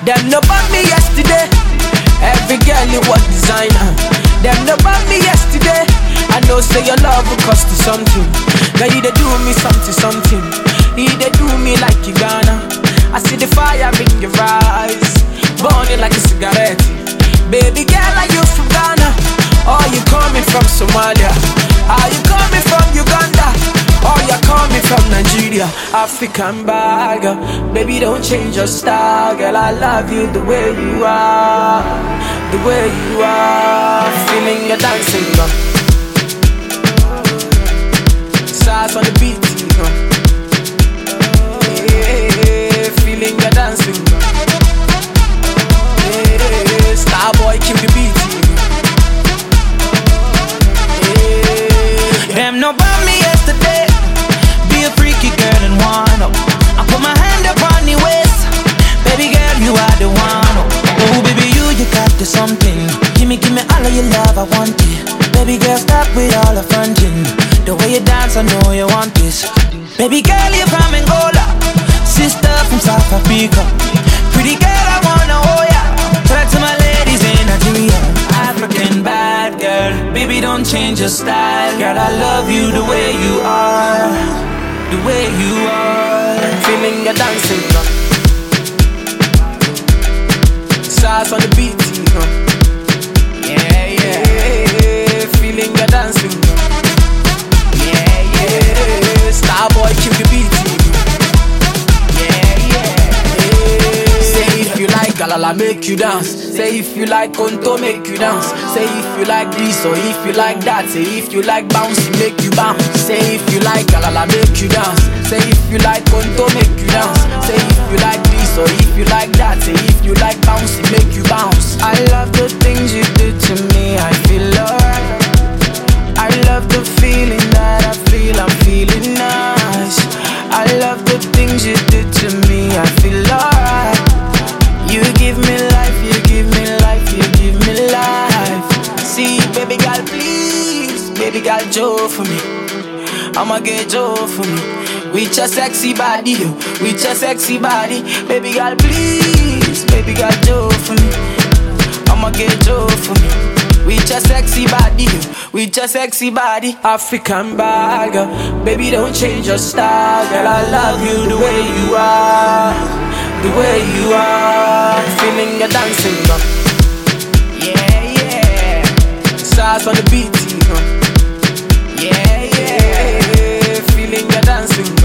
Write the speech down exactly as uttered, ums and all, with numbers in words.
Them no bought me yesterday. Every girl you was designer. Them no bought me yesterday. I know say your love will cost you something. Now you they do me something, something. You they do me like you gonna. I see the fire in your eyes, burning like a cigarette. Baby girl, are you from Ghana? Or you coming from Somalia? Are you coming from Uganda? Or you coming from Nigeria? African bagger. Baby, don't change your style. Girl, I love you the way you are. The way you are. Feeling your dancing, girl. Stars on the beat, you know. Yeah, feeling your dancing, girl. Yeah, Starboy, kill the beat, you know. Yeah. Them no bought me yesterday. Be a freaky girl and wanna. I put my hand up on the waist. Baby girl, you are the one. Oh baby, you, you got the something. Give me, give me all of your love, I want it. Baby girl, stop with all the fronting. The way you dance, I know you want this. Baby girl, you're from Angola. Sister from South Africa. Pretty girl, I wanna hold ya. Talk to my ladies in Nigeria. African bad girl. Baby, don't change your style. Girl, I love you the way you are. The way you are. Feeling your dancing, girl. Stars on the beat, you know. Yeah, yeah. Feeling your dancing, girl. Yeah, yeah. Starboy, kill the beat, you know. Yeah, yeah. Say if you like Galala, make you dance. Say if you like Konto, make you dance. Say if you like this or if you like that. Say if you like bouncy, make you bounce. Say if you like Galala, make you dance. Say if you like Konto, make you dance. Say if you like this or if you like that. Say if you like bouncy, make you bounce. I love the things you do to me, I feel alright. I love the feeling that I feel, I'm feeling nice. I love the things you do to me, I feel alright. You give me life, you give me life, you give me life. See, baby girl, please, baby girl, Joe for me. I'ma get Joe for me. With your sexy body, yo, with your sexy body. Baby girl, please, baby girl, Joe for me. I'ma get Joe for me. With your sexy body, yo, with your sexy body. African bagger. Baby, don't change your style. Girl, I love you the way you are. The way you are. Feeling your dancing, girl. Yeah, yeah. Stars on the beat, you know. Yeah, yeah. Feeling your dancing.